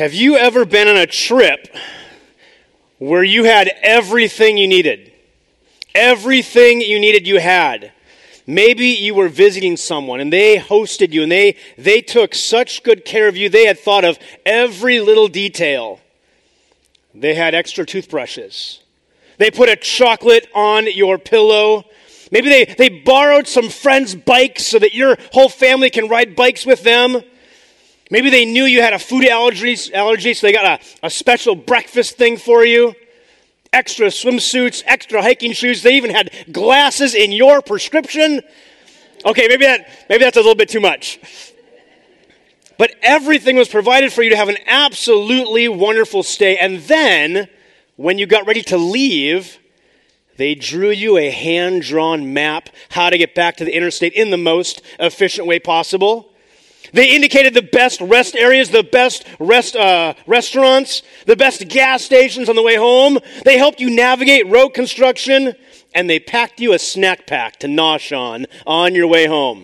Have you ever been on a trip where you had everything you needed? Everything you needed you had. Maybe you were visiting someone and they hosted you and they took such good care of you, they had thought of every little detail. They had extra toothbrushes. They put a chocolate on your pillow. Maybe they borrowed some friends' bikes so that your whole family can ride bikes with them. Maybe they knew you had a food allergy, so they got a special breakfast thing for you. Extra swimsuits, extra hiking shoes. They even had glasses in your prescription. Okay, maybe that's a little bit too much. But everything was provided for you to have an absolutely wonderful stay. And then, when you got ready to leave, they drew you a hand-drawn map how to get back to the interstate in the most efficient way possible. They indicated the best rest areas, the best restaurants, the best gas stations on the way home. They helped you navigate road construction, and they packed you a snack pack to nosh on your way home.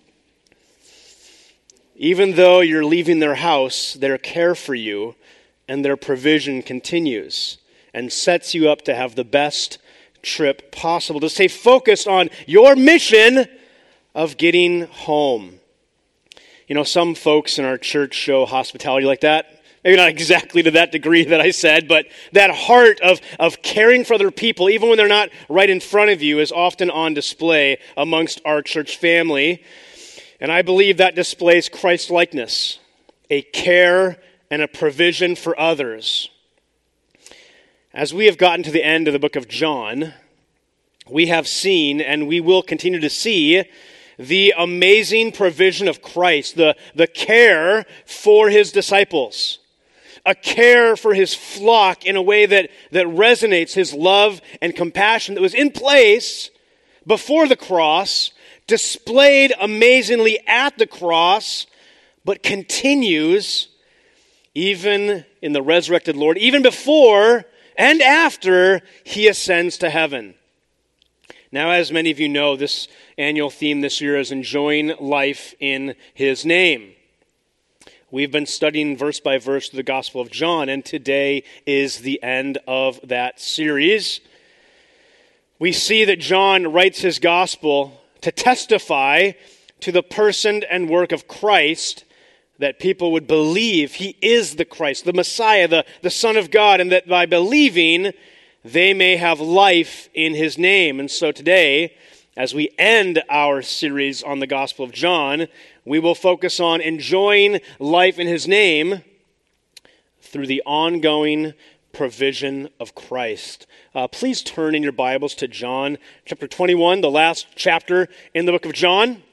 Even though you're leaving their house, their care for you and their provision continues and sets you up to have the best trip possible, to stay focused on your mission of getting home. You know, some folks in our church show hospitality like that. Maybe not exactly to that degree that I said, but that heart of caring for other people, even when they're not right in front of you, is often on display amongst our church family. And I believe that displays Christ-likeness, a care and a provision for others. As we have gotten to the end of the book of John, we have seen, and we will continue to see, the amazing provision of Christ, the care for his disciples, a care for his flock in a way that resonates his love and compassion that was in place before the cross, displayed amazingly at the cross, but continues even in the resurrected Lord, even before and after he ascends to heaven. Now, as many of you know, this annual theme this year is enjoying life in his name. We've been studying verse by verse the Gospel of John, and today is the end of that series. We see that John writes his Gospel to testify to the person and work of Christ, that people would believe he is the Christ, the Messiah, the Son of God, and that by believing, they may have life in his name. And so today, as we end our series on the Gospel of John, we will focus on enjoying life in his name through the ongoing provision of Christ. Please turn in your Bibles to John chapter 21, the last chapter in the book of John.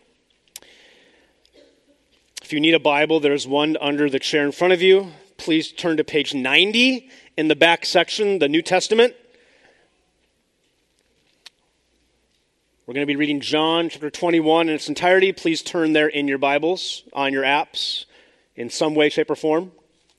If you need a Bible, there's one under the chair in front of you. Please turn to page 90 in the back section, the New Testament. We're going to be reading John chapter 21 in its entirety. Please turn there in your Bibles, on your apps, in some way, shape, or form.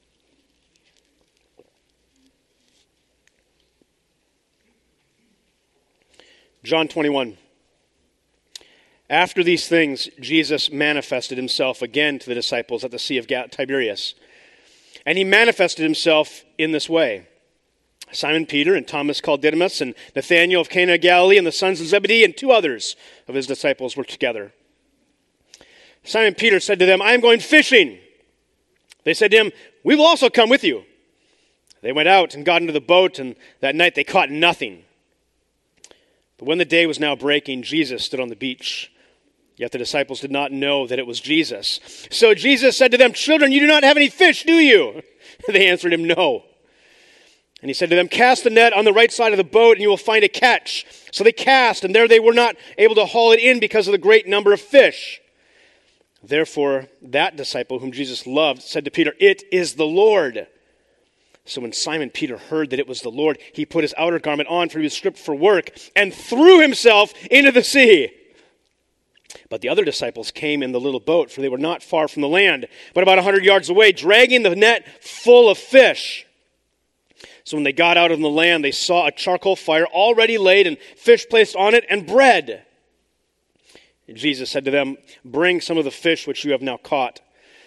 John 21. After these things, Jesus manifested himself again to the disciples at the Sea of Tiberias. And he manifested himself in this way. Simon Peter and Thomas called Didymus and Nathanael of Cana of Galilee and the sons of Zebedee and two others of his disciples were together. Simon Peter said to them, "I am going fishing." They said to him, "We will also come with you." They went out and got into the boat, and that night they caught nothing. But when the day was now breaking, Jesus stood on the beach. Yet the disciples did not know that it was Jesus. So Jesus said to them, "Children, you do not have any fish, do you?" They answered him, "No." And he said to them, "Cast the net on the right side of the boat, and you will find a catch." So they cast, and there they were not able to haul it in because of the great number of fish. Therefore, that disciple whom Jesus loved said to Peter, "It is the Lord." So when Simon Peter heard that it was the Lord, he put his outer garment on, for he was stripped for work, and threw himself into the sea. But the other disciples came in the little boat, for they were not far from the land, but about 100 yards away, dragging the net full of fish. So when they got out on the land, they saw a charcoal fire already laid and fish placed on it and bread. And Jesus said to them, "Bring some of the fish which you have now caught."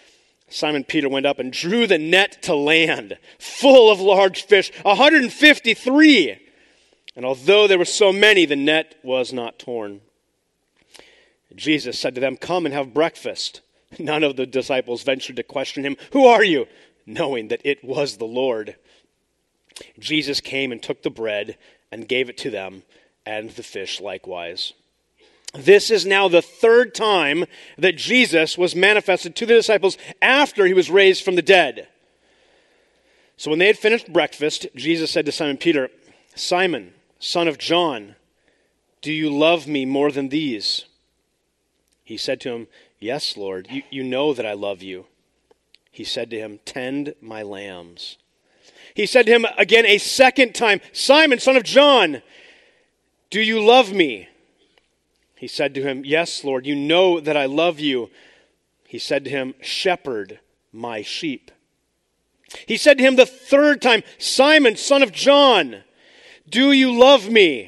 Simon Peter went up and drew the net to land, full of large fish, 153. And although there were so many, the net was not torn. Jesus said to them, "Come and have breakfast." None of the disciples ventured to question him, "Who are you?" knowing that it was the Lord. Jesus came and took the bread and gave it to them, and the fish likewise. This is now the third time that Jesus was manifested to the disciples after he was raised from the dead. So when they had finished breakfast, Jesus said to Simon Peter, "Simon, son of John, do you love me more than these?" He said to him, "Yes, Lord, you know that I love you." He said to him, "Tend my lambs." He said to him again a second time, "Simon, son of John, do you love me?" He said to him, "Yes, Lord, you know that I love you." He said to him, "Shepherd my sheep." He said to him the third time, "Simon, son of John, do you love me?"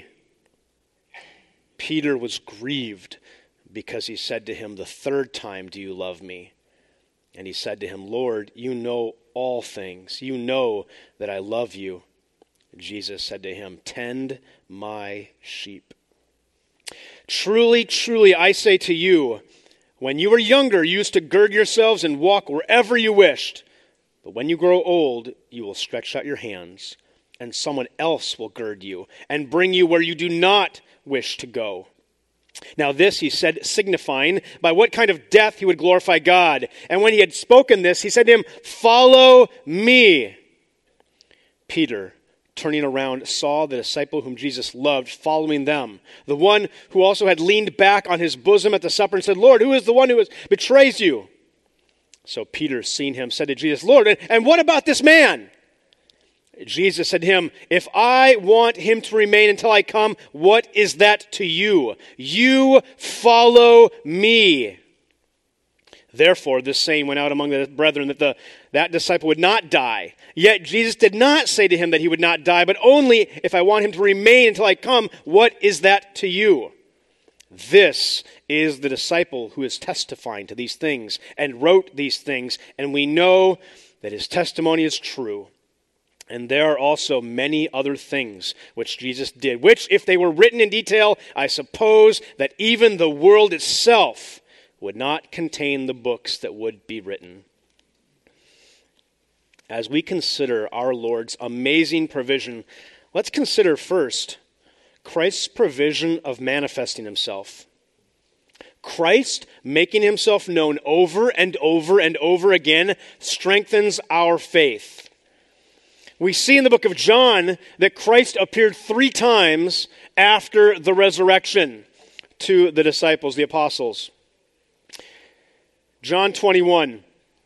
Peter was grieved because he said to him the third time, "Do you love me?" And he said to him, "Lord, you know all things. You know that I love you." Jesus said to him, "Tend my sheep. Truly, truly, I say to you, when you were younger, you used to gird yourselves and walk wherever you wished. But when you grow old, you will stretch out your hands, and someone else will gird you and bring you where you do not wish to go." Now this he said, signifying by what kind of death he would glorify God. And when he had spoken this, he said to him, "Follow me." Peter, turning around, saw the disciple whom Jesus loved following them, the one who also had leaned back on his bosom at the supper and said, "Lord, who is the one who betrays you?" So Peter, seeing him, said to Jesus, "Lord, and what about this man?" Jesus said to him, "If I want him to remain until I come, what is that to you? You follow me." Therefore, this saying went out among the brethren that disciple would not die. Yet Jesus did not say to him that he would not die, but only, "If I want him to remain until I come, what is that to you?" This is the disciple who is testifying to these things and wrote these things, and we know that his testimony is true. And there are also many other things which Jesus did, which, if they were written in detail, I suppose that even the world itself would not contain the books that would be written. As we consider our Lord's amazing provision, let's consider first Christ's provision of manifesting himself. Christ making himself known over and over and over again strengthens our faith. We see in the book of John that Christ appeared 3 times after the resurrection to the disciples, the apostles. John 21.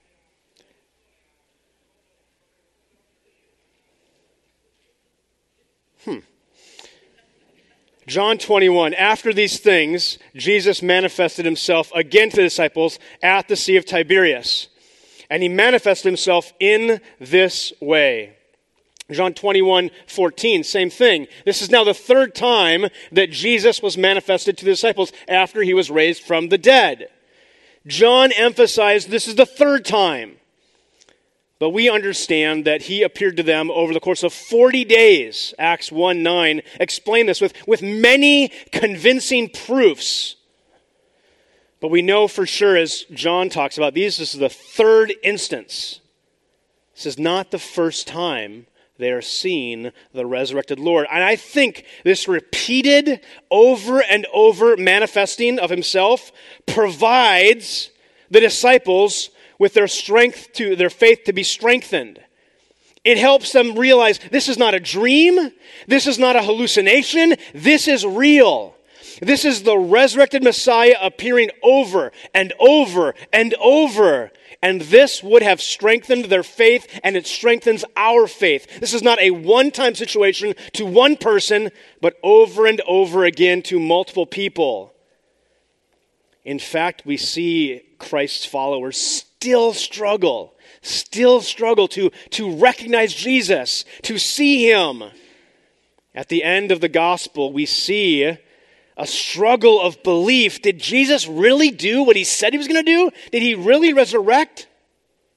John 21. After these things, Jesus manifested himself again to the disciples at the Sea of Tiberias. And he manifested himself in this way. John 21:14, same thing. This is now the third time that Jesus was manifested to the disciples after he was raised from the dead. John emphasized this is the third time. But we understand that he appeared to them over the course of 40 days. Acts 1:9 explain this with many convincing proofs. But we know for sure, as John talks about, this is the third instance. This is not the first time they are seeing the resurrected Lord. And I think this repeated over and over manifesting of himself provides the disciples with their faith to be strengthened. It helps them realize this is not a dream. This is not a hallucination. This is real. This is the resurrected Messiah appearing over and over and over. And this would have strengthened their faith, and it strengthens our faith. This is not a one-time situation to one person, but over and over again to multiple people. In fact, we see Christ's followers still struggle to recognize Jesus, to see him. At the end of the gospel, we see a struggle of belief. Did Jesus really do what he said he was going to do? Did he really resurrect?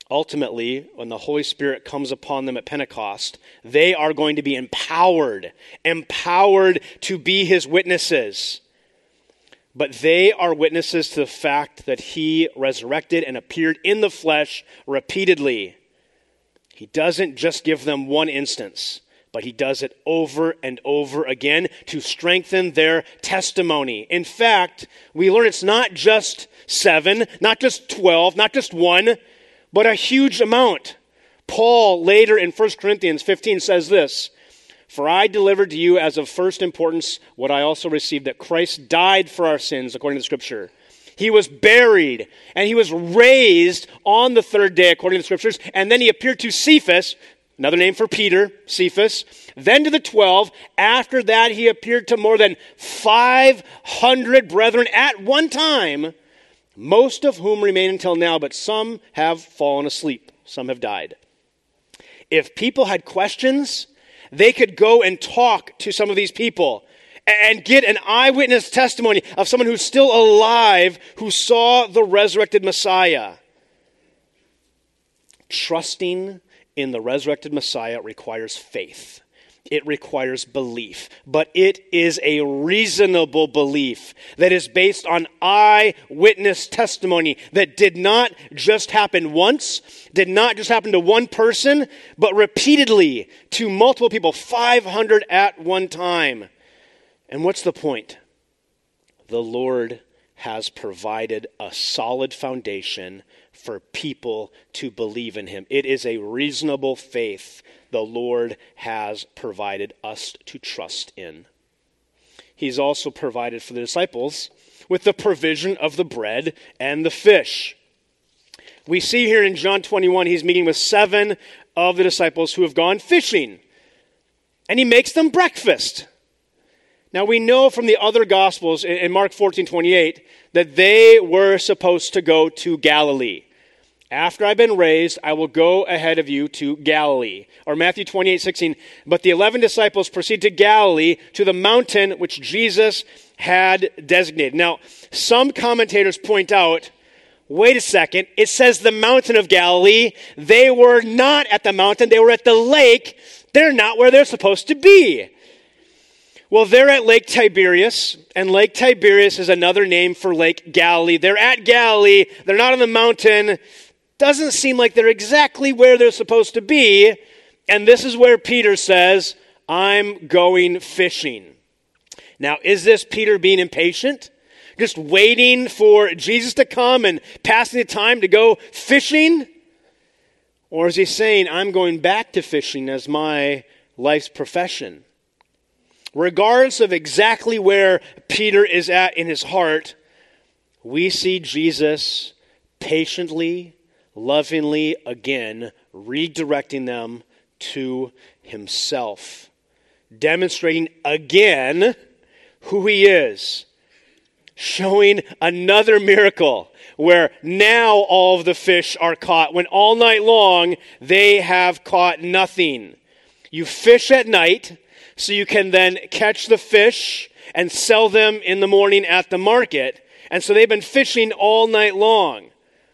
Ultimately, when the Holy Spirit comes upon them at Pentecost, they are going to be empowered to be his witnesses. But they are witnesses to the fact that he resurrected and appeared in the flesh repeatedly. He doesn't just give them one instance, but he does it over and over again to strengthen their testimony. In fact, we learn it's not just 7, not just 12, not just 1, but a huge amount. Paul later in 1 Corinthians 15 says this, "For I delivered to you as of first importance what I also received, that Christ died for our sins according to the Scripture. He was buried, and he was raised on the third day according to the Scriptures, and then he appeared to Cephas," another name for Peter, Cephas, "then to the 12. After that he appeared to more than 500 brethren at one time, most of whom remain until now, but some have fallen asleep, some have died." If people had questions, they could go and talk to some of these people and get an eyewitness testimony of someone who's still alive, who saw the resurrected Messiah. Trusting in the resurrected Messiah requires faith. It requires belief, but it is a reasonable belief that is based on eyewitness testimony that did not just happen once, did not just happen to one person, but repeatedly to multiple people, 500 at one time. And what's the point? The Lord has provided a solid foundation for people to believe in him. It is a reasonable faith the Lord has provided us to trust in. He's also provided for the disciples with the provision of the bread and the fish. We see here in John 21, he's meeting with 7 of the disciples who have gone fishing, and he makes them breakfast. Now we know from the other Gospels, in Mark 14:28, that they were supposed to go to Galilee. "After I've been raised, I will go ahead of you to Galilee." Or Matthew 28:16, "But the 11 disciples proceed to Galilee, to the mountain which Jesus had designated." Now, some commentators point out, wait a second, it says the mountain of Galilee. They were not at the mountain, they were at the lake. They're not where they're supposed to be. Well, they're at Lake Tiberias, and Lake Tiberias is another name for Lake Galilee. They're at Galilee, they're not on the mountain. Doesn't seem like they're exactly where they're supposed to be. And this is where Peter says, "I'm going fishing." Now, is this Peter being impatient? Just waiting for Jesus to come and passing the time to go fishing? Or is he saying, "I'm going back to fishing as my life's profession"? Regardless of exactly where Peter is at in his heart, we see Jesus patiently, lovingly, again, redirecting them to himself, demonstrating again who he is, showing another miracle where now all of the fish are caught, when all night long they have caught nothing. You fish at night so you can then catch the fish and sell them in the morning at the market. And so they've been fishing all night long.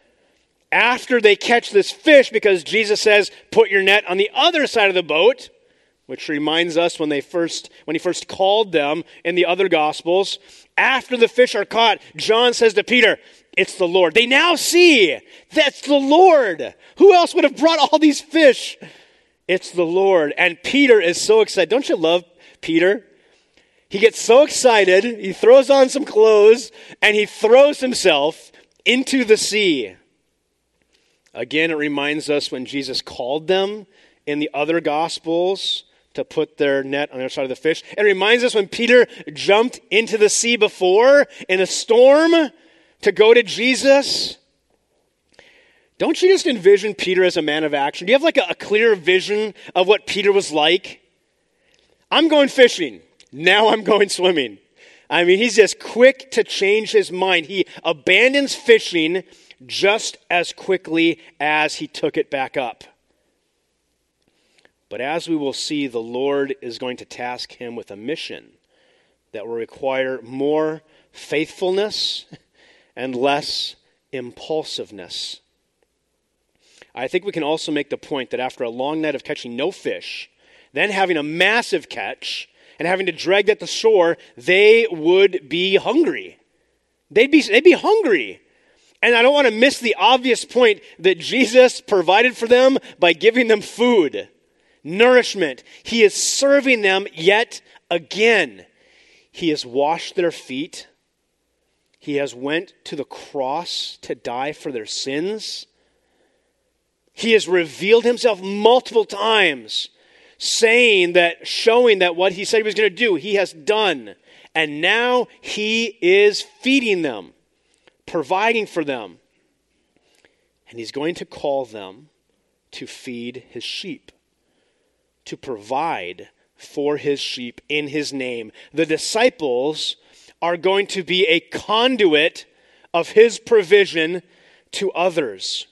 After they catch this fish, because Jesus says, "Put your net on the other side of the boat," which reminds us when he first called them in the other Gospels, after the fish are caught, John says to Peter, "It's the Lord." They now see that's the Lord. Who else would have brought all these fish? It's the Lord. And Peter is so excited. Don't you love Peter? He gets so excited, he throws on some clothes, and he throws himself into the sea. Again, it reminds us when Jesus called them in the other Gospels to put their net on the other side of the fish. It reminds us when Peter jumped into the sea before in a storm to go to Jesus. Don't you just envision Peter as a man of action? Do you have like a clear vision of what Peter was like? I'm going fishing. Now I'm going swimming. I mean, he's just quick to change his mind. He abandons fishing just as quickly as he took it back up. But as we will see, the Lord is going to task him with a mission that will require more faithfulness and less impulsiveness. I think we can also make the point that after a long night of catching no fish, then having a massive catch, and having to drag that to shore, they would be hungry. They'd be hungry. And I don't want to miss the obvious point that Jesus provided for them by giving them food, nourishment. He is serving them yet again. He has washed their feet. He has went to the cross to die for their sins. He has revealed himself multiple times, showing that what he said he was going to do, he has done. And now he is feeding them, providing for them. And he's going to call them to feed his sheep, to provide for his sheep in his name. The disciples are going to be a conduit of his provision to others.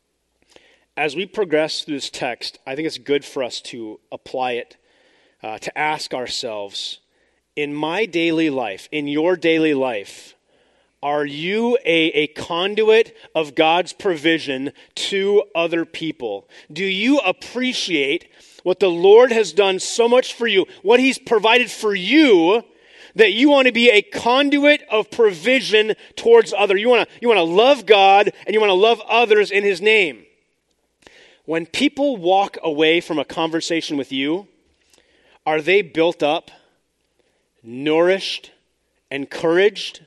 As we progress through this text, I think it's good for us to apply it, to ask ourselves, in my daily life, in your daily life, are you a conduit of God's provision to other people? Do you appreciate what the Lord has done so much for you, what he's provided for you, that you want to be a conduit of provision towards others? You want to love God and you want to love others in his name. When people walk away from a conversation with you, are they built up, nourished, encouraged?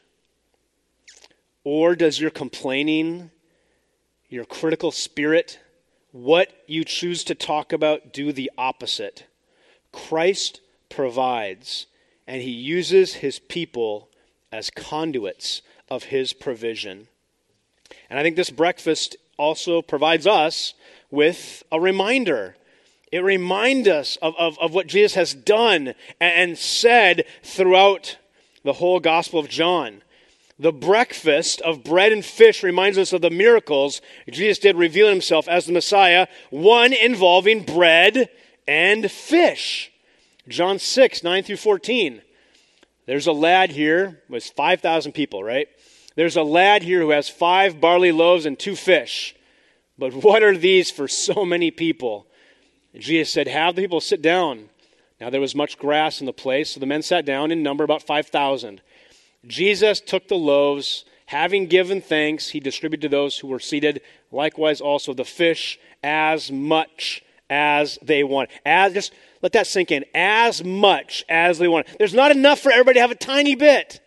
Or does your complaining, your critical spirit, what you choose to talk about, do the opposite? Christ provides, and he uses his people as conduits of his provision. And I think this breakfast also provides us with a reminder. It reminds us of what Jesus has done and said throughout the whole Gospel of John. The breakfast of bread and fish reminds us of the miracles Jesus did revealing himself as the Messiah, one involving bread and fish. John 6, 9 through 14. There's a lad here with 5,000 people, right? There's a lad here who has 5 barley loaves and 2 fish. But what are these for so many people? And Jesus said, have the people sit down. Now there was much grass in the place, so the men sat down in number about 5,000. Jesus took the loaves, having given thanks, he distributed to those who were seated, likewise also the fish, as much as they wanted. Just let that sink in. As much as they wanted. There's not enough for everybody to have a tiny bit.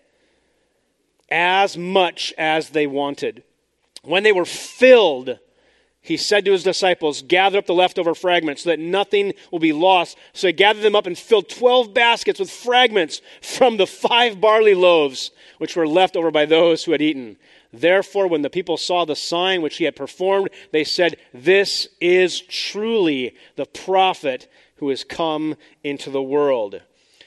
As much as they wanted. When they were filled, he said to his disciples, gather up the leftover fragments so that nothing will be lost. So he gathered them up and filled 12 baskets with fragments from the 5 barley loaves, which were left over by those who had eaten. Therefore, when the people saw the sign which he had performed, they said, this is truly the prophet who has come into the world.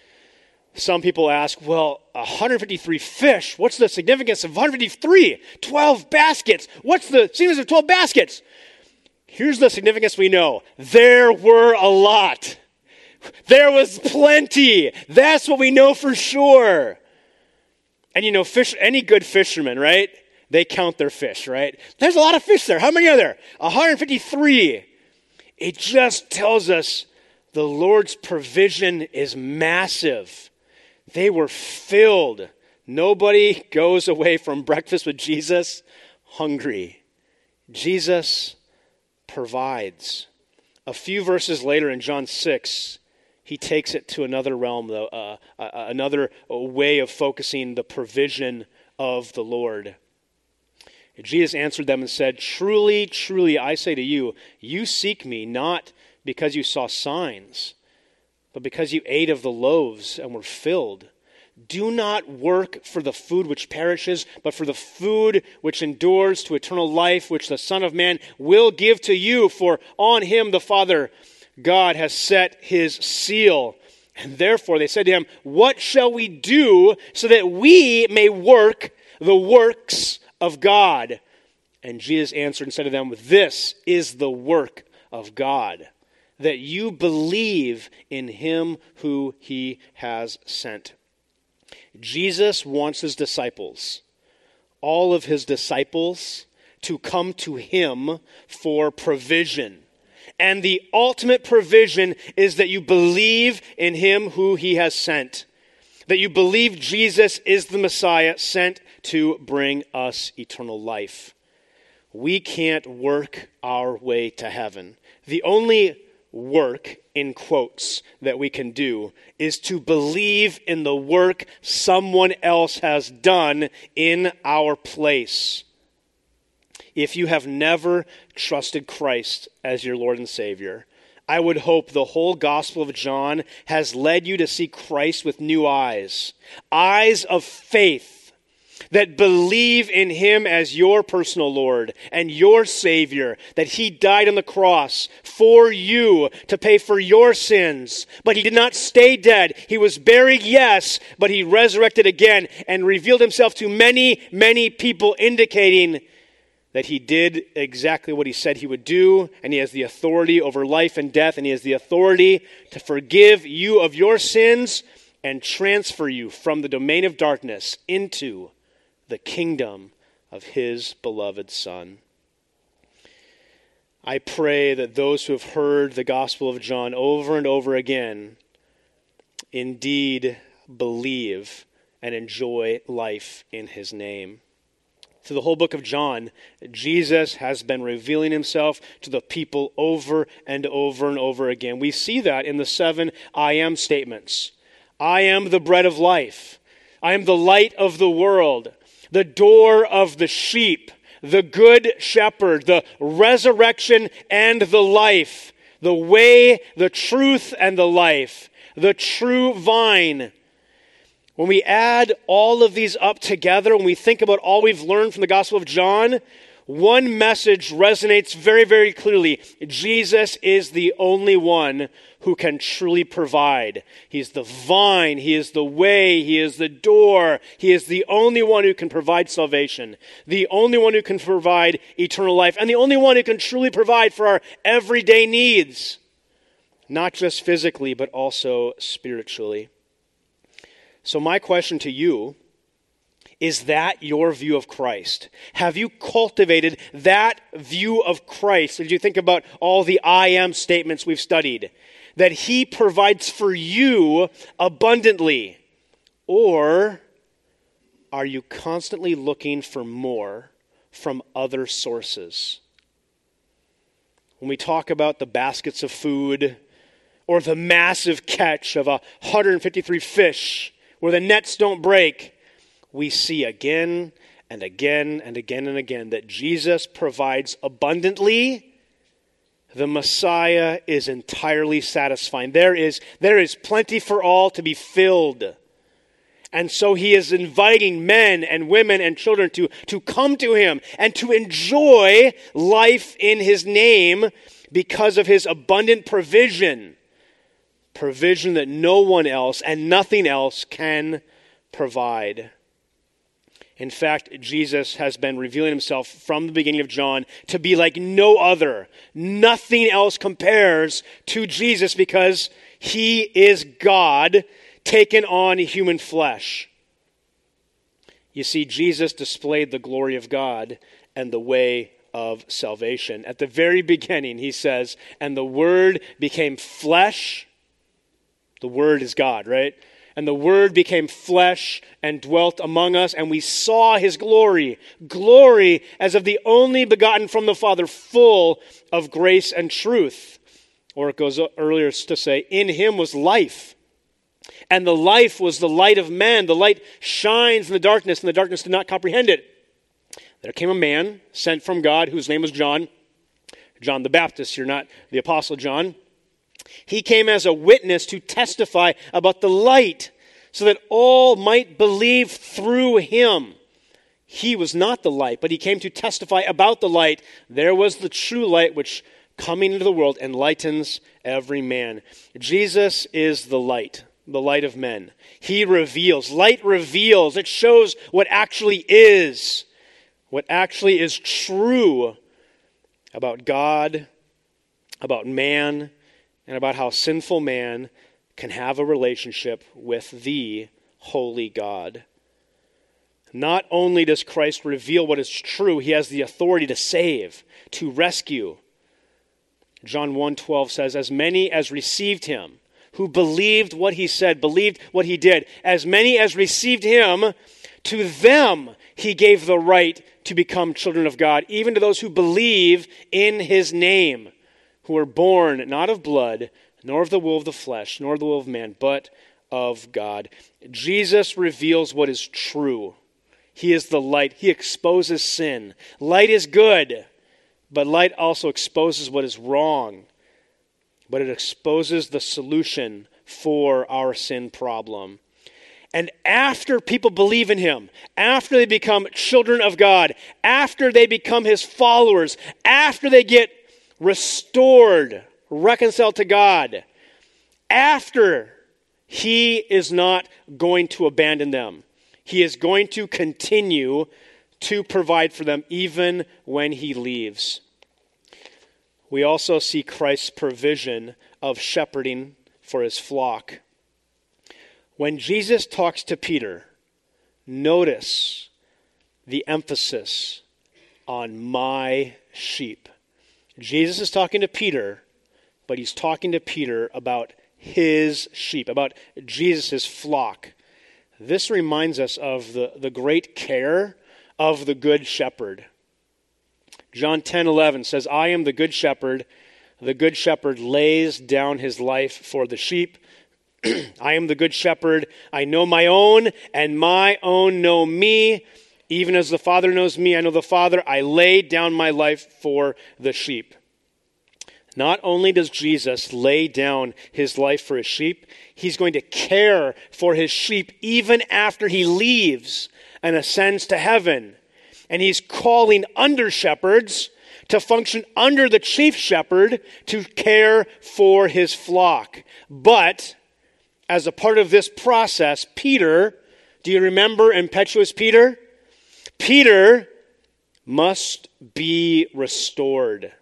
Some people ask, well, 153 fish, what's the significance of 153? 12 baskets. What's the significance of 12 baskets? Here's the significance we know. There were a lot. There was plenty. That's what we know for sure. And you know, any good fisherman, right? They count their fish, right? There's a lot of fish there. How many are there? 153. It just tells us the Lord's provision is massive. They were filled. Nobody goes away from breakfast with Jesus hungry. Jesus provides. A few verses later in John 6, he takes it to another realm, though, another way of focusing the provision of the Lord. Jesus answered them and said, truly, truly, I say to you, you seek me not because you saw signs, but because you ate of the loaves and were filled. Do not work for the food which perishes, but for the food which endures to eternal life, which the Son of Man will give to you, for on him the Father God has set his seal. And therefore they said to him, what shall we do so that we may work the works of God? And Jesus answered and said to them, this is the work of God, that you believe in him who he has sent. Jesus wants his disciples, all of his disciples, to come to him for provision. And the ultimate provision is that you believe in him who he has sent. That you believe Jesus is the Messiah sent to bring us eternal life. We can't work our way to heaven. The only work, in quotes, that we can do is to believe in the work someone else has done in our place. If you have never trusted Christ as your Lord and Savior, I would hope the whole Gospel of John has led you to see Christ with new eyes. Eyes of faith that believe in him as your personal Lord and your Savior, that he died on the cross for you to pay for your sins. But he did not stay dead. He was buried, yes, but he resurrected again and revealed himself to many, many people, indicating that he did exactly what he said he would do, and he has the authority over life and death, and he has the authority to forgive you of your sins and transfer you from the domain of darkness into the kingdom of his beloved Son. I pray that those who have heard the Gospel of John over and over again indeed believe and enjoy life in his name. Through the whole book of John, Jesus has been revealing himself to the people over and over and over again. We see that in the 7 I am statements. I am the bread of life. I am the light of the world, the door of the sheep, the good shepherd, the resurrection and the life, the way, the truth, and the life, the true vine. When we add all of these up together, when we think about all we've learned from the Gospel of John, one message resonates very, very clearly. Jesus is the only one who can truly provide. He's the vine, he is the way, he is the door. He is the only one who can provide salvation, the only one who can provide eternal life, and the only one who can truly provide for our everyday needs, not just physically, but also spiritually. So my question to you, is that your view of Christ? Have you cultivated that view of Christ as you think about all the I am statements we've studied? That he provides for you abundantly? Or are you constantly looking for more from other sources? When we talk about the baskets of food or the massive catch of 153 fish where the nets don't break, we see again and again and again and again that Jesus provides abundantly. The Messiah is entirely satisfying. There is plenty for all to be filled. And so he is inviting men and women and children to come to him and to enjoy life in his name because of his abundant provision. Provision that no one else and nothing else can provide. In fact, Jesus has been revealing himself from the beginning of John to be like no other. Nothing else compares to Jesus because he is God taken on human flesh. You see, Jesus displayed the glory of God and the way of salvation. At the very beginning, he says, and the Word became flesh. The Word is God, right? And the Word became flesh and dwelt among us, and we saw his glory. Glory as of the only begotten from the Father, full of grace and truth. Or it goes earlier to say, in him was life. And the life was the light of men. The light shines in the darkness, and the darkness did not comprehend it. There came a man sent from God whose name was John. John the Baptist, you're not the Apostle John. He came as a witness to testify about the light so that all might believe through him. He was not the light, but he came to testify about the light. There was the true light which coming into the world enlightens every man. Jesus is the light of men. He reveals. Light reveals. It shows what actually is true about God, about man, and about how sinful man can have a relationship with the holy God. Not only does Christ reveal what is true, he has the authority to save, to rescue. John 1:12 says, as many as received him, who believed what he said, believed what he did, as many as received him, to them he gave the right to become children of God, even to those who believe in his name, who were born not of blood, nor of the will of the flesh, nor of the will of man, but of God. Jesus reveals what is true. He is the light. He exposes sin. Light is good, but light also exposes what is wrong. But it exposes the solution for our sin problem. And after people believe in him, after they become children of God, after they become his followers, after they get restored, reconciled to God, after, he is not going to abandon them. He is going to continue to provide for them even when he leaves. We also see Christ's provision of shepherding for his flock. When Jesus talks to Peter, notice the emphasis on my sheep. Jesus is talking to Peter, but he's talking to Peter about his sheep, about Jesus' flock. This reminds us of the great care of the good shepherd. John 10:11 says, I am the good shepherd. The good shepherd lays down his life for the sheep. I am the good shepherd. I know my own, and my own know me. Even as the Father knows me, I know the Father. I lay down my life for the sheep. Not only does Jesus lay down his life for his sheep, he's going to care for his sheep even after he leaves and ascends to heaven. And he's calling under shepherds to function under the chief shepherd to care for his flock. But as a part of this process, Peter, do you remember impetuous Peter? Peter must be restored.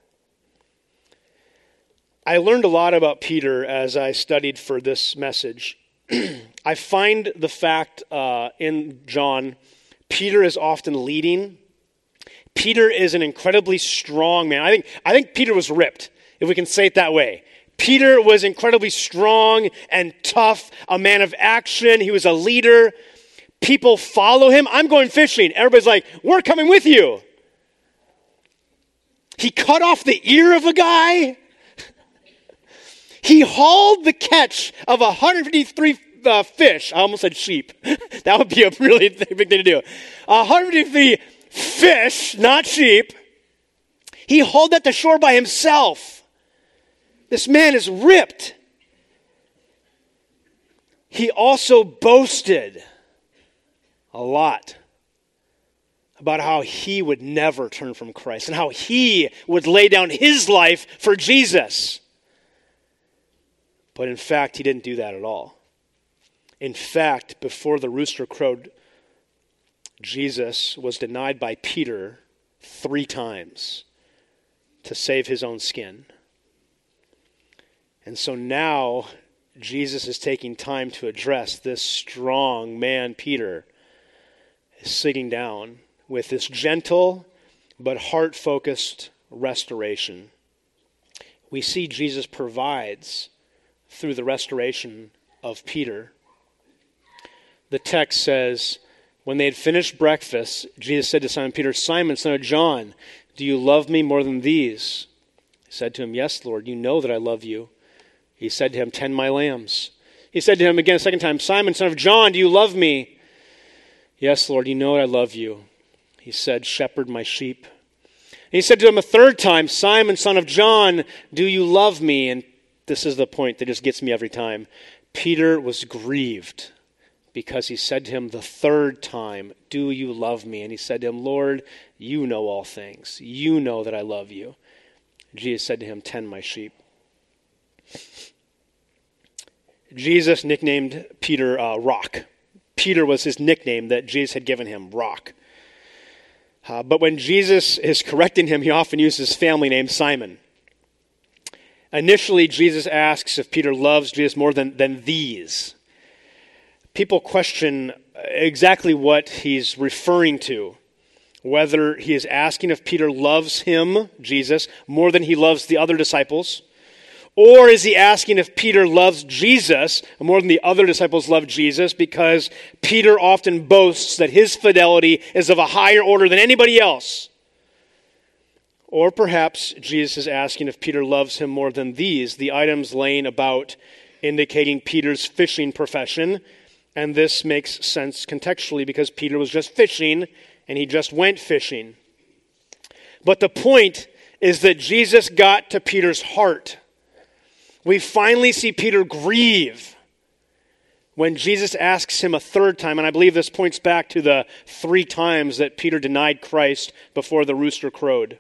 I learned a lot about Peter as I studied for this message. I find the fact in John, Peter is often leading. Peter is an incredibly strong man. I think Peter was ripped, if we can say it that way. Peter was incredibly strong and tough, a man of action. He was a leader. People follow him. I'm going fishing. Everybody's like, we're coming with you. He cut off the ear of a guy. He hauled the catch of 153 fish. I almost said sheep. That would be a really big thing to do. 153 fish, not sheep. He hauled that to shore by himself. This man is ripped. He also boasted a lot about how he would never turn from Christ and how he would lay down his life for Jesus. But in fact, he didn't do that at all. In fact, before the rooster crowed, Jesus was denied by Peter 3 times to save his own skin. And so now Jesus is taking time to address this strong man, Peter, sitting down with this gentle but heart-focused restoration. We see Jesus provides through the restoration of Peter. The text says, when they had finished breakfast, Jesus said to Simon Peter, Simon, son of John, do you love me more than these? He said to him, yes, Lord, you know that I love you. He said to him, tend my lambs. He said to him again a second time, Simon, son of John, do you love me? Yes, Lord, you know that I love you. He said, shepherd my sheep. And he said to him a third time, Simon, son of John, do you love me? And this is the point that just gets me every time. Peter was grieved because he said to him the third time, do you love me? And he said to him, Lord, you know all things. You know that I love you. Jesus said to him, tend my sheep. Jesus nicknamed Peter Rock. Peter was his nickname that Jesus had given him, Rock. But when Jesus is correcting him, he often uses his family name, Simon. Initially, Jesus asks if Peter loves Jesus more than these. People question exactly what he's referring to. Whether he is asking if Peter loves him, Jesus, more than he loves the other disciples, or is he asking if Peter loves Jesus more than the other disciples love Jesus, because Peter often boasts that his fidelity is of a higher order than anybody else. Or perhaps Jesus is asking if Peter loves him more than these, the items laying about indicating Peter's fishing profession. And this makes sense contextually because Peter was just fishing and he just went fishing. But the point is that Jesus got to Peter's heart. We finally see Peter grieve when Jesus asks him a third time, and I believe this points back to the 3 times that Peter denied Christ before the rooster crowed.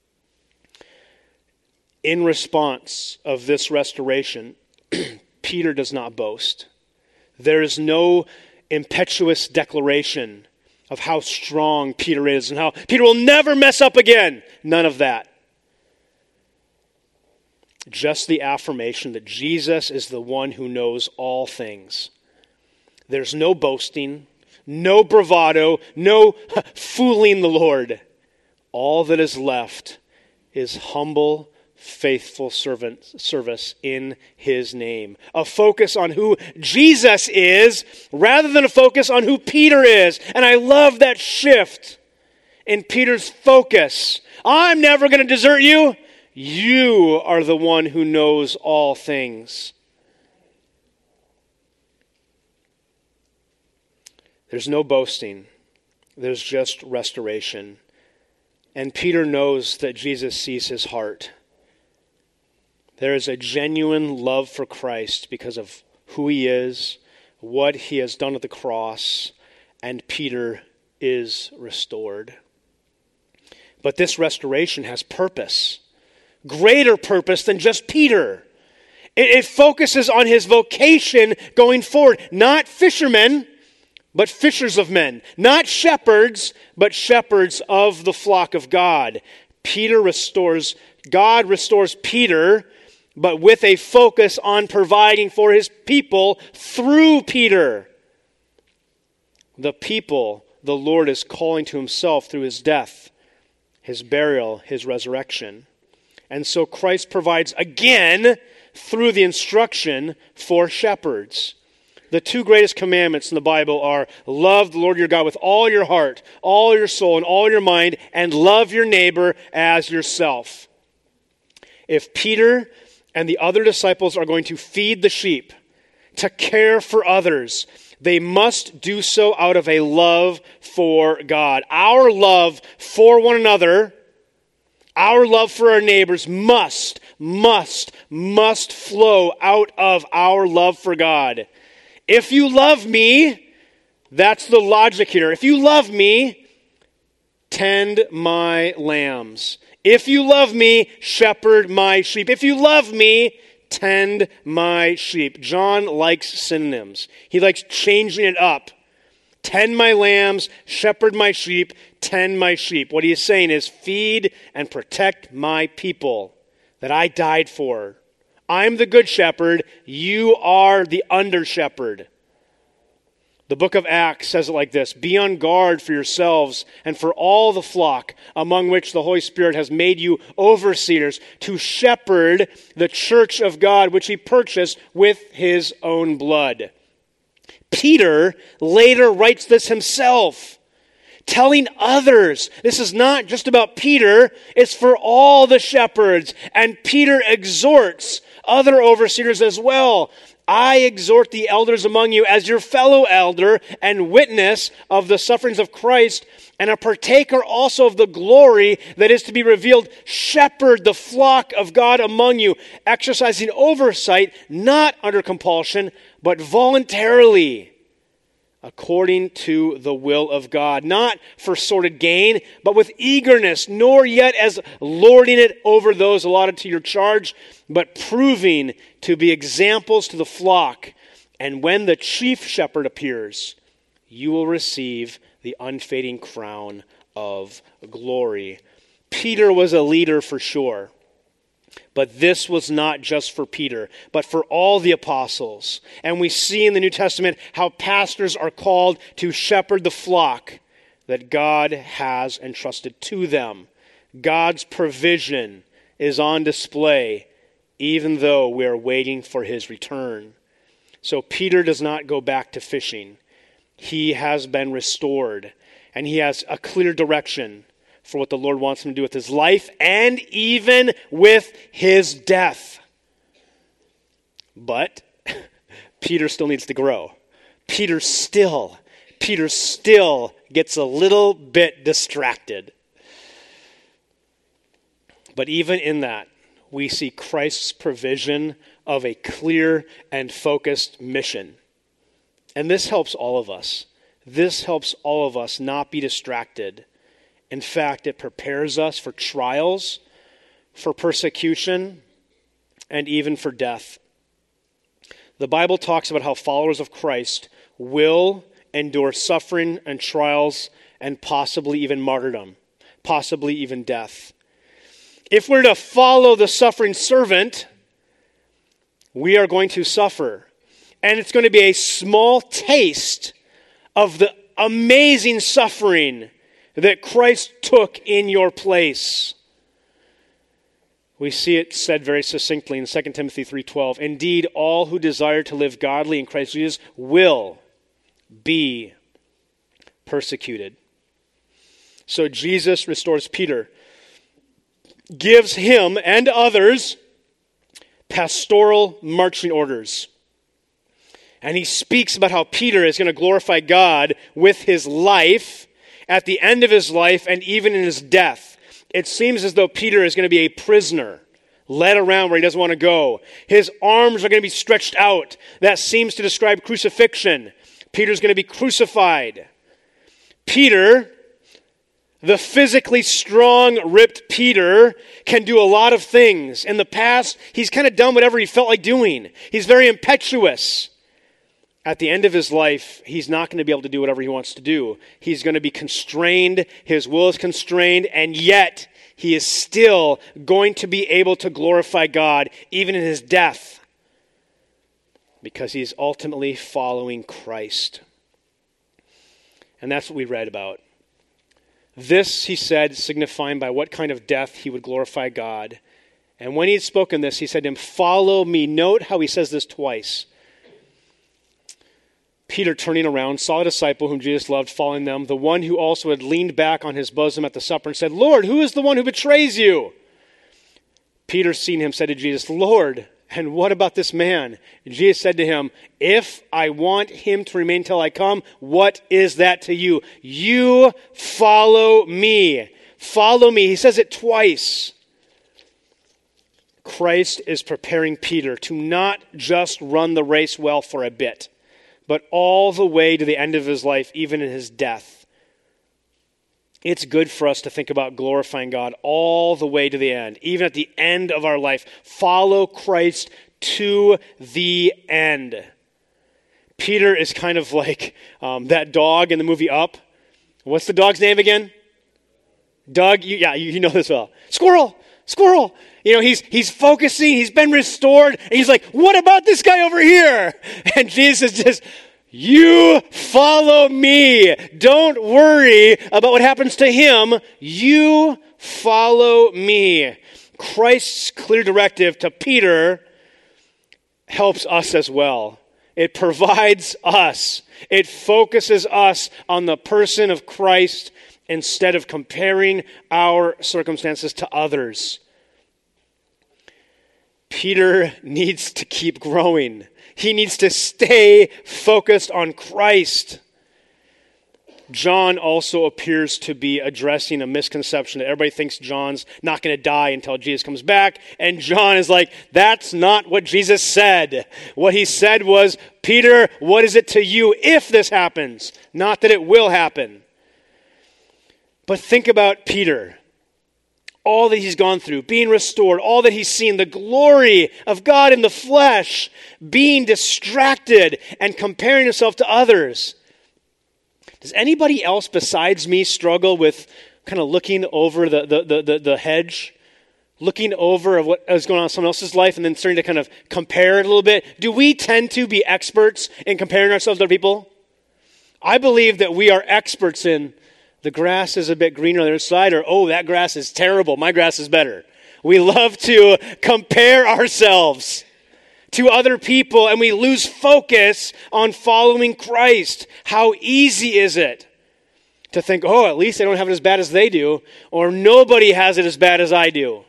In response of this restoration, Peter does not boast. There is no impetuous declaration of how strong Peter is and how Peter will never mess up again. None of that. Just the affirmation that Jesus is the one who knows all things. There's no boasting, no bravado, no fooling the Lord. All that is left is humble, faithful service in his name. A focus on who Jesus is rather than a focus on who Peter is. And I love that shift in Peter's focus. I'm never going to desert you. You are the one who knows all things. There's no boasting. There's just restoration. And Peter knows that Jesus sees his heart. There is a genuine love for Christ because of who he is, what he has done at the cross, and Peter is restored. But this restoration has purpose. Greater purpose than just Peter. It focuses on his vocation going forward. Not fishermen, but fishers of men. Not shepherds, but shepherds of the flock of God. God restores Peter, but with a focus on providing for his people through Peter. The people the Lord is calling to himself through his death, his burial, his resurrection. And so Christ provides again through the instruction for shepherds. The 2 greatest commandments in the Bible are love the Lord your God with all your heart, all your soul, and all your mind, and love your neighbor as yourself. If Peter and the other disciples are going to feed the sheep, to care for others, they must do so out of a love for God. Our love for one another, our love for our neighbors must flow out of our love for God. If you love me, that's the logic here. If you love me, tend my lambs. If you love me, shepherd my sheep. If you love me, tend my sheep. John likes synonyms. He likes changing it up. Tend my lambs, shepherd my sheep, tend my sheep. What he is saying is feed and protect my people that I died for. I'm the good shepherd. You are the under shepherd. The book of Acts says it like this: be on guard for yourselves and for all the flock among which the Holy Spirit has made you overseers to shepherd the church of God, which he purchased with his own blood. Peter later writes this himself, telling others. This is not just about Peter, it's for all the shepherds. And Peter exhorts other overseers as well. I exhort the elders among you as your fellow elder and witness of the sufferings of Christ and a partaker also of the glory that is to be revealed. Shepherd the flock of God among you, exercising oversight, not under compulsion, but voluntarily, according to the will of God, not for sordid gain, but with eagerness, nor yet as lording it over those allotted to your charge, but proving to be examples to the flock. And when the chief shepherd appears, you will receive the unfading crown of glory. Peter was a leader for sure, But this was not just for Peter, but for all the apostles. And we see in the New Testament how pastors are called to shepherd the flock that God has entrusted to them. God's provision is on display, even though we are waiting for his return. So Peter does not go back to fishing. He has been restored, and he has a clear direction for what the Lord wants him to do with his life and even with his death. But Peter still needs to grow. Peter still gets a little bit distracted. But even in that, we see Christ's provision of a clear and focused mission. And this helps all of us. This helps all of us not be distracted. In fact, it prepares us for trials, for persecution, and even for death. The Bible talks about how followers of Christ will endure suffering and trials and possibly even martyrdom, possibly even death. If we're to follow the suffering servant, we are going to suffer. And it's going to be a small taste of the amazing suffering that Christ took in your place. We see it said very succinctly in 2 Timothy 3:12. Indeed, all who desire to live godly in Christ Jesus will be persecuted. So Jesus restores Peter, gives him and others pastoral marching orders. And he speaks about how Peter is going to glorify God with his life, at the end of his life, and even in his death. It seems as though Peter is going to be a prisoner, led around where he doesn't want to go. His arms are going to be stretched out. That seems to describe crucifixion. Peter's going to be crucified. Peter, the physically strong, ripped Peter, can do a lot of things. In the past, he's kind of done whatever he felt like doing. He's very impetuous. At the end of his life, he's not going to be able to do whatever he wants to do. He's going to be constrained. His will is constrained, and yet he is still going to be able to glorify God even in his death because he's ultimately following Christ. And that's what we read about. This, he said, signifying by what kind of death he would glorify God. And when he had spoken this, he said to him, "Follow me." Note how he says this twice. Peter, turning around, saw a disciple whom Jesus loved following them, the one who also had leaned back on his bosom at the supper and said, "Lord, who is the one who betrays you?" Peter, seeing him, said to Jesus, "Lord, and what about this man?" And Jesus said to him, "If I want him to remain till I come, what is that to you? You follow me." Follow me. He says it twice. Christ is preparing Peter to not just run the race well for a bit, but all the way to the end of his life, even in his death. It's good for us to think about glorifying God all the way to the end, even at the end of our life. Follow Christ to the end. Peter is kind of like that dog in the movie Up. What's the dog's name again? Doug? You know this well. Squirrel! Squirrel! You know, he's focusing, he's been restored, and he's like, "What about this guy over here?" And Jesus just, "You follow me. Don't worry about what happens to him. You follow me." Christ's clear directive to Peter helps us as well. It provides us. It focuses us on the person of Christ instead of comparing our circumstances to others. Peter needs to keep growing. He needs to stay focused on Christ. John also appears to be addressing a misconception that everybody thinks John's not going to die until Jesus comes back. And John is like, that's not what Jesus said. What he said was, "Peter, what is it to you if this happens? Not that it will happen." But think about Peter. All that he's gone through, being restored, all that he's seen, the glory of God in the flesh, being distracted and comparing himself to others. Does anybody else besides me struggle with kind of looking over the hedge, looking over at what is going on in someone else's life and then starting to kind of compare it a little bit? Do we tend to be experts in comparing ourselves to other people? I believe that we are experts in the grass is a bit greener on the other side, or, oh, that grass is terrible, my grass is better. We love to compare ourselves to other people, and we lose focus on following Christ. How easy is it to think, oh, at least I don't have it as bad as they do, or nobody has it as bad as I do.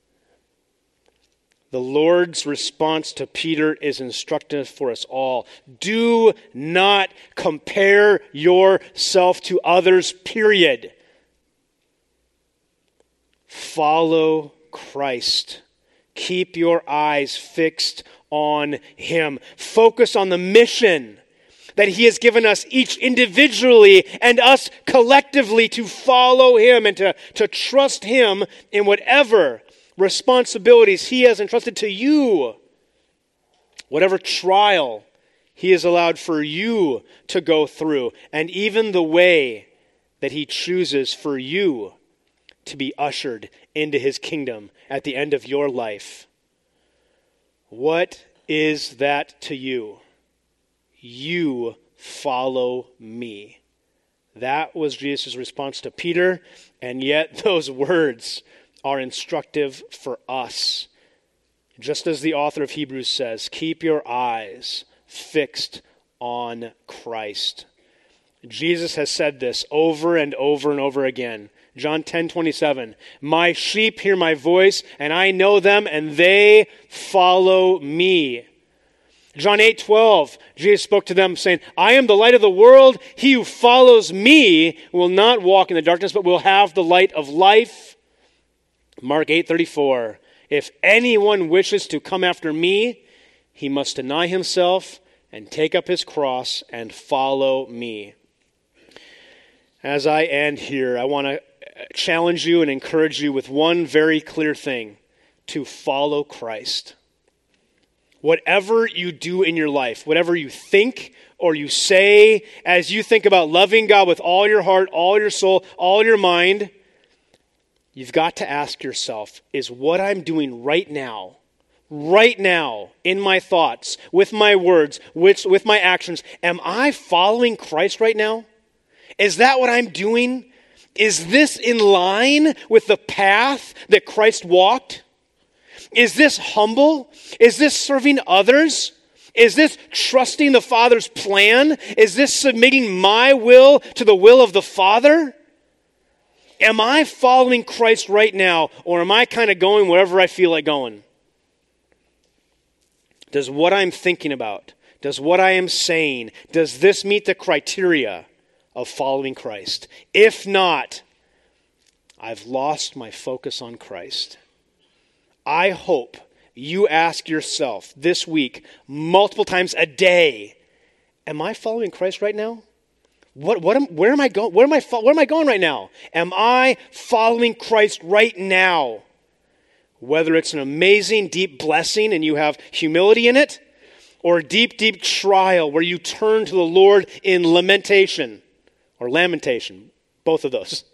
The Lord's response to Peter is instructive for us all. Do not compare yourself to others, period. Follow Christ. Keep your eyes fixed on Him. Focus on the mission that He has given us each individually and us collectively to follow Him and to trust Him in whatever responsibilities He has entrusted to you, whatever trial He has allowed for you to go through, and even the way that He chooses for you to be ushered into His kingdom at the end of your life. What is that to you? You follow me. That was Jesus' response to Peter, and yet those words are instructive for us. Just as the author of Hebrews says, keep your eyes fixed on Christ. Jesus has said this over and over and over again. John 10:27, my sheep hear my voice, and I know them, and they follow me. John 8:12, Jesus spoke to them saying, I am the light of the world. He who follows me will not walk in the darkness, but will have the light of life. Mark 8:34, if anyone wishes to come after me, he must deny himself and take up his cross and follow me. As I end here, I want to challenge you and encourage you with one very clear thing: to follow Christ. Whatever you do in your life, whatever you think or you say, as you think about loving God with all your heart, all your soul, all your mind, you've got to ask yourself, is what I'm doing right now, in my thoughts, with my words, with my actions, am I following Christ right now? Is that what I'm doing? Is this in line with the path that Christ walked? Is this humble? Is this serving others? Is this trusting the Father's plan? Is this submitting my will to the will of the Father? Am I following Christ right now, or am I kind of going wherever I feel like going? Does what I'm thinking about, does what I am saying, does this meet the criteria of following Christ? If not, I've lost my focus on Christ. I hope you ask yourself this week, multiple times a day, am I following Christ right now? Where am I going? Where am I going right now? Am I following Christ right now? Whether it's an amazing, deep blessing and you have humility in it, or a deep, deep trial where you turn to the Lord in lamentation or lamentation, both of those.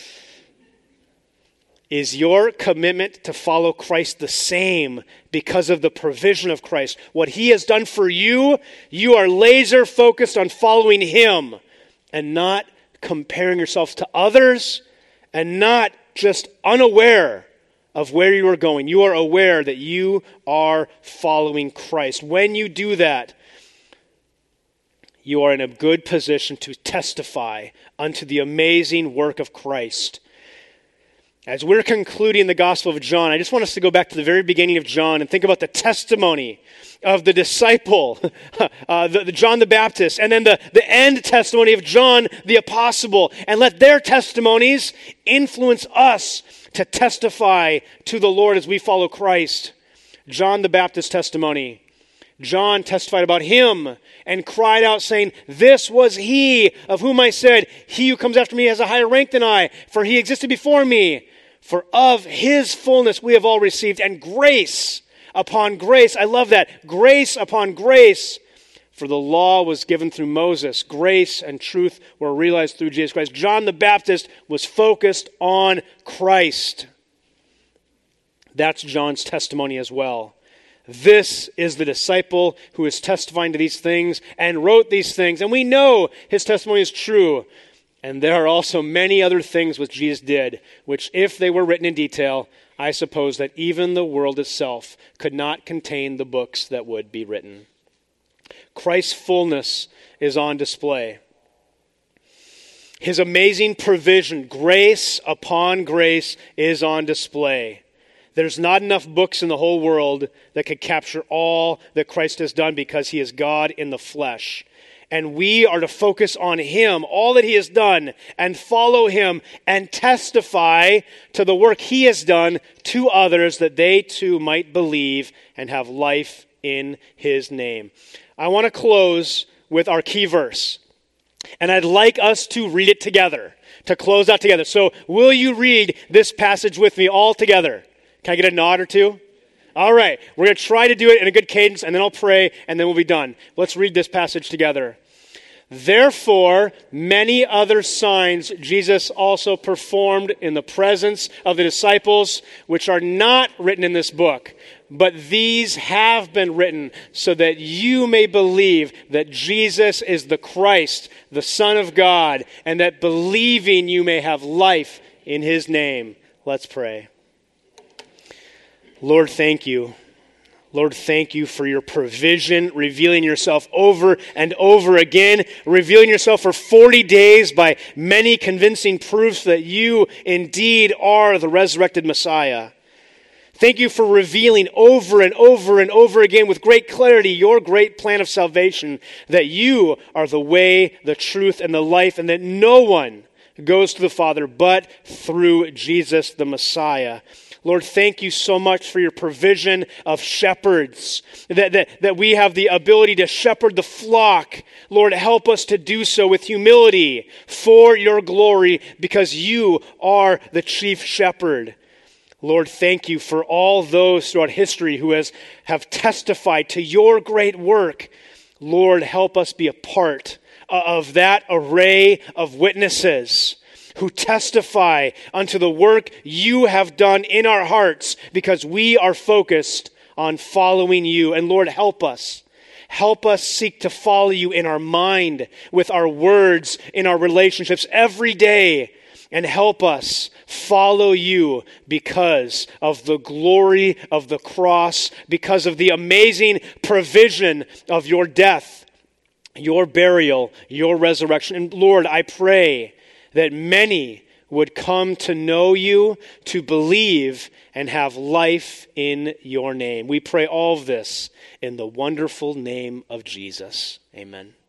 Is your commitment to follow Christ the same because of the provision of Christ? What He has done for you, you are laser focused on following Him and not comparing yourself to others and not just unaware of where you are going. You are aware that you are following Christ. When you do that, you are in a good position to testify unto the amazing work of Christ. As we're concluding the Gospel of John, I just want us to go back to the very beginning of John and think about the testimony of the disciple, John the Baptist, and then the end testimony of John the Apostle, and let their testimonies influence us to testify to the Lord as we follow Christ. John the Baptist testimony. John testified about him and cried out saying, this was he of whom I said, he who comes after me has a higher rank than I, for he existed before me. For of his fullness we have all received, and grace upon grace. I love that. Grace upon grace. For the law was given through Moses. Grace and truth were realized through Jesus Christ. John the Baptist was focused on Christ. That's John's testimony as well. This is the disciple who is testifying to these things and wrote these things. And we know his testimony is true. And there are also many other things which Jesus did, which if they were written in detail, I suppose that even the world itself could not contain the books that would be written. Christ's fullness is on display. His amazing provision, grace upon grace, is on display. There's not enough books in the whole world that could capture all that Christ has done because he is God in the flesh. And we are to focus on him, all that he has done, and follow him and testify to the work he has done to others that they too might believe and have life in his name. I want to close with our key verse. And I'd like us to read it together, to close out together. So will you read this passage with me all together? Can I get a nod or two? All right. We're going to try to do it in a good cadence, and then I'll pray, and then we'll be done. Let's read this passage together. Therefore, many other signs Jesus also performed in the presence of the disciples, which are not written in this book. But these have been written so that you may believe that Jesus is the Christ, the Son of God, and that believing you may have life in his name. Let's pray. Lord, thank you. Lord, thank you for your provision, revealing yourself over and over again, revealing yourself for 40 days by many convincing proofs that you indeed are the resurrected Messiah. Thank you for revealing over and over and over again with great clarity your great plan of salvation, that you are the way, the truth, and the life, and that no one goes to the Father but through Jesus the Messiah. Lord, thank you so much for your provision of shepherds, that we have the ability to shepherd the flock. Lord, help us to do so with humility for your glory, because you are the chief shepherd. Lord, thank you for all those throughout history who have testified to your great work. Lord, help us be a part of that array of witnesses who testify unto the work you have done in our hearts, because we are focused on following you. And Lord, help us. Help us seek to follow you in our mind, with our words, in our relationships every day. And help us follow you because of the glory of the cross, because of the amazing provision of your death, your burial, your resurrection. And Lord, I pray that many would come to know you, to believe, and have life in your name. We pray all of this in the wonderful name of Jesus. Amen.